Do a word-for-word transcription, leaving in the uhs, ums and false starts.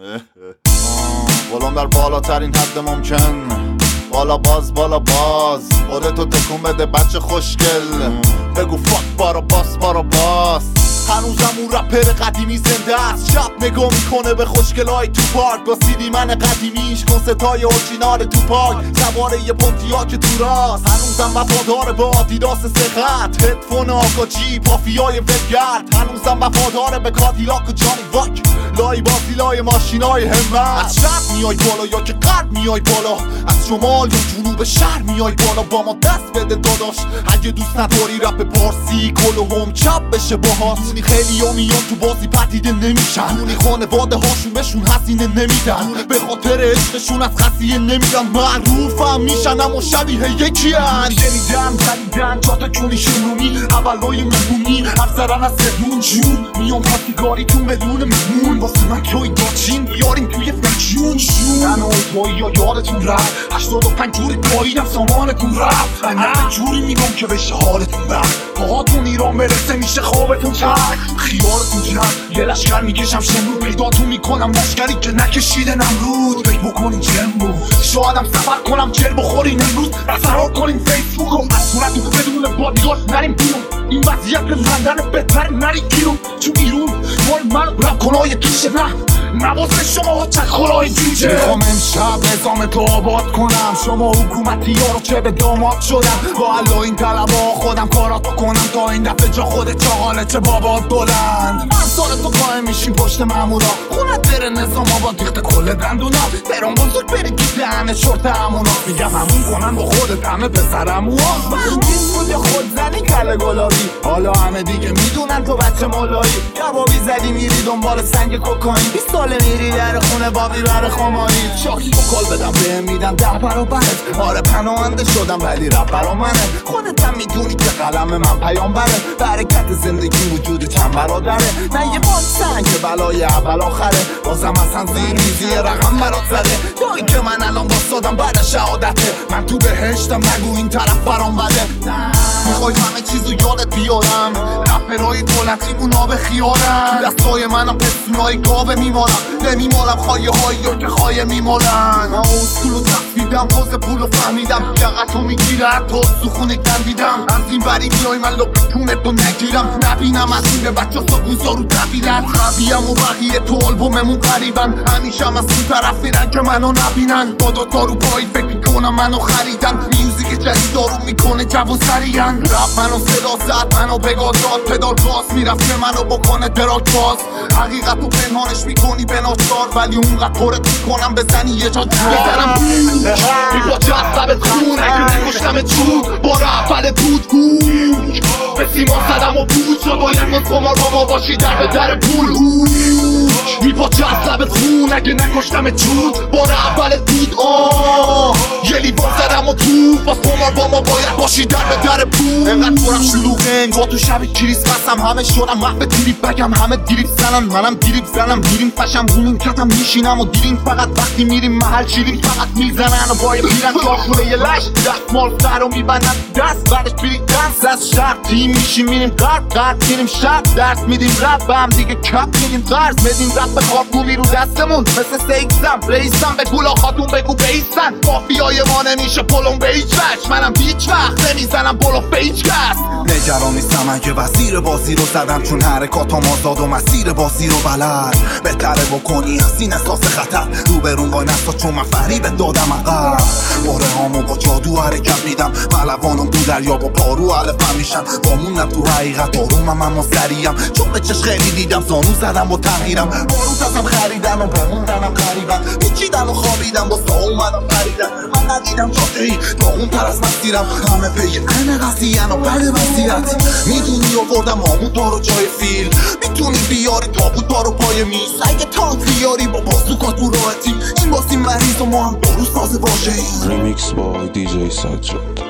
ولوم در بالاترین حد ممکن، بالا باز بالا باز، خودتو تکون بده بچه خوشگل، بگو فاک بارا باس بارا باس. هنوزم اون رپر قدیمی زنده است، شب نگاه میکنه به خوشگلای تو پارک با سیدی من قدیمیش، کنستای اورجینال تو پاک، سواره یه پونتیا که تو راست. هنوزم وفادار به آدیداس سه خط، هدفون آکاچی پافیای ولگرد. هنوزم وفادار به کادیلاک و جانی واک، لای بازی لای ماشینای همت. از شب میای بالا یا که غرب میای بالا، از شمال یا جنوب شهر میای بالا، با ما دست بده داداش. اگه دوست نداری رپ پارسی کل هم چپ بشه باهات. دونی خیلی ها میان تو بازی پدیده نمیشن، دونی خانواده هاشون بهشون هزینه نمیدن، به خاطر عشقشون از خسیه نمیدن. معروفم میشن اما شبیه یکی هن. شنیدم خریدن چاتا کونی شنومی، اولای مهمونی حرف زدن از سدون جون. میام پرتیگاریتون بدون مهمون، واسه من توی داچین بیاریم توی فکشون شون. تنهای توی یا یادتون رفت، هشتاد و پنج جوری پاییدم سامانتون رفت. من جوری میگم که بشه حالتون رفت، باهاتون ایران برسه میشه خوابتون چرد. خیالتون جرد یه لشکر میکشم شمرود، پیداتون میکنم لشکری که نکشیده نمرود. فکر بکنین جنبو شایدم سفر کنم جر بخورین امروز، فرار کنین فیسبوک رو از صورتون بدون بادیگارد نریم بیرون. این وضعیت به زندن بهتر نریم بیرون، چون بیرون مال من رپ کنای کیشه نه نواسه شما ها چک خورای جوجه. میخوام امشب نظام تو آباد کنم، شما حکومتی ها رو چه به داماد شدم. با الله این طلبه ها خودم کاراتو کنم، تا این دفعه جا خودت چاقاله چه بابات بلند. من سال تو قایم میشیم پشت مامورا، خونت بره نظام آباد ریخته کل دندونا. برام بزرگ بری گیده همه شورت همونا، میگم همون کنن با خودت همه پسرمو ها. نیست بود خود زنی کله گلابی، حالا همه دیگه میدونن تو بچه مولایی. جوابی زدی میری دنبال سنگ کوکائین، بیست ساله میری در خونه بابی بر خماری. شاکی با کل بدم بهم میدن ده برابرت، آره پناهنده شدم ولی رپ برا منه. خودت هم میدونی که قلم من پیامبره، برکت زندگی وجود چند برادره. نه یه بال سنگ که بلای اول آخره، بازم اصلا زیر میزی رقم برات زده. جایی که من الان باستادم بعد شهادته، من تو بهشتم نگو این طرف برام بده. میخوای همه چیزو یادت بیارم، رپرهای دولتی اونا به خیارم. دستای منم پسونای گاوه میمارم، نمیمالم خواهی هایی که خواهی میمالن. من اصولو تفیدم پاز پولو فهمیدم، یقتو میگیره حتی سخونه کندیدم. از این بری میای من لپتونتو نگیرم، نبینم از این به بچه ساگوزا رو دویدن. خبیم و بقیه تو آلبوممون قریبن، همیشه هم از اون طرف میرن که منو نبینن. با دوتا رو پایی فکر میکنم منو خریدن، میوزیک جدید دارو میکنه جو سریعن. رپ منو صدا زد منو بگاه داد، پدال باز میرفته منو بکنه دراک باز. حقیقتو پنهانش میکنی به ناچار، ولی اونقدر پرت میکنم بزنی یه جا جور میزنم بوش. میبا جذبت خون اگه نکشتمت جود، با رفل بود گوش به سیمان زدم و بود شد. باید باز قمار با ما باشی در به در پول. میبا جذبت خون اگه نکشتمت جود، با رفل بود آه یه لیوان زدم و تو باز قمار با ما باید باشی در به در پول. انقدر پرم شلوغه انگار تو شب کریسمسم، همه شدم محو دیریب بگم همه دیریب زنم، منم دیریب زنم. میریم فشم همون کتم میشینم و دیریم فقط وقتی میریم محل شیریم فقط میزنن و باید میرن جاشونه یه لش دست مال سر رو میبندن دست بعدش بریم دست از شب تیم میشیم میریم قرد قرد میریم شب درس میدیم رب به هم دیگه کپ میدیم قرض میدیم رب به خواب گومی رو دستمون مثل سیکسم ریسم به گولا خاتون بگو بیستن. مافیای ما نمیشه پلون به هیچ وش، منم هیچ وقت نمیزنم پلو به هیچ کس. نگران نیستم اگه وزیر بازی رو زدم، چون حرکاتم آزاد و مسیر بازی رو بلد. بهتره بکنی از این احساس خطر روبرون وای نستا، چون من فریبت دادم عقب. باره هامو با جادو حرکت میدم، ملوانم دو دریا با پارو علفم میشن. بامونم تو حقیقت آرومم اما سریم، چون به چش خیلی دیدم زانو زدم با تغییرم. باروت ازم خریدن و بموندنم قریبن، پیچیدن و خوابیدم با سا اومدم پریدن. من ندیدم جاده ای تا اون تر از مسیرم، همه پی عین قضیه‌ن و بد وضعیت. میدونی آوردم آمون دارو جای فیل، میتونی بیاری تابوت دارو پای میز. اگه تانک بیاری با بازوکات رو راحتی، این باسی مریض و ما هم دارو سازه باشه. Remix by دی جی سجاد.